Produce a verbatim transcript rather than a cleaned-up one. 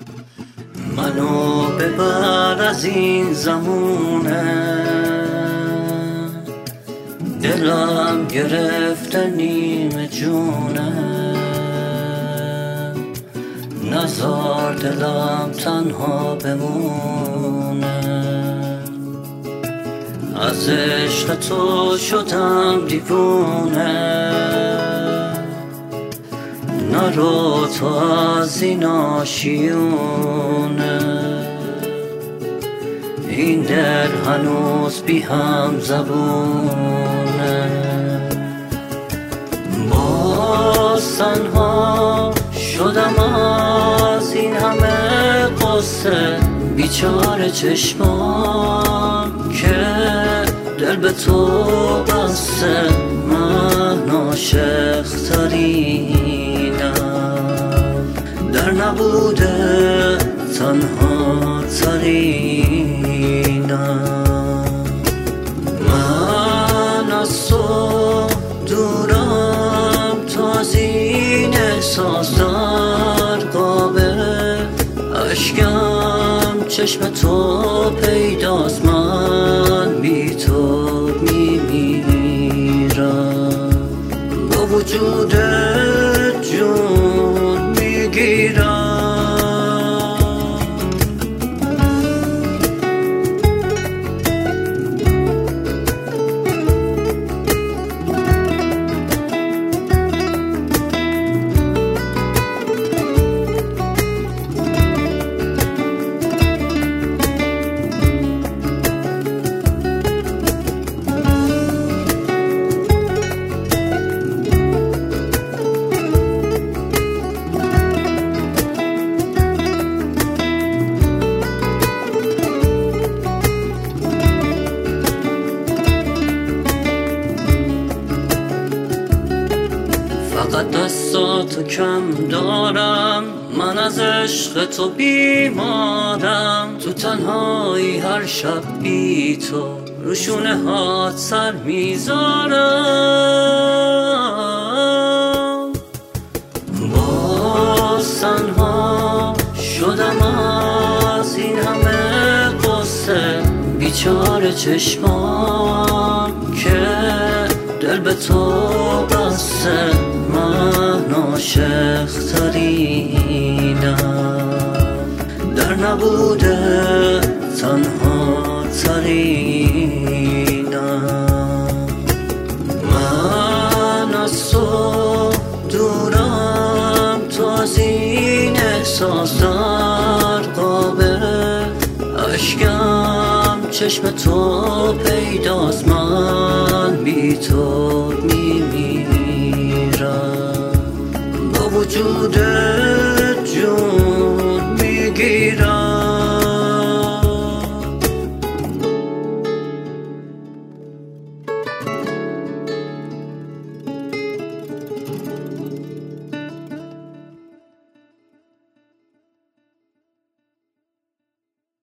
منو ببر از این زمونه، دلم گرفته نیمه جونه، نزار دلم تنها بمونه. از عشق تو شدم دیوونه، نرو تو از این آشیونه. این دل هنوز بی هم زبونه، باز تنها شدم از این همه قصه. بیچاره چشمان که دل به تو بسته، من عاشق ترینم، در نبوده تنها ترینم. من از تو دورم، تو از این احساس در قابه اشکم، چشم تو پیداست، من بی تو میمیرم. با وجود جون میگیرم. فقط دستاتو کم دارم، من از عشق تو بیمارم. تو تنهایی هر شب بی تو روشونه هات سر میذارم. باز تنها شدم از این همه قصه. بیچاره چشمان که دل به تو بسته، من عاشق ترینم، در نبوده تنها ترینم. من از تو دورم، تو از این احساس در قابه اشکم، چشم تو پیداست، من بی تو میمیرم. با وجود جون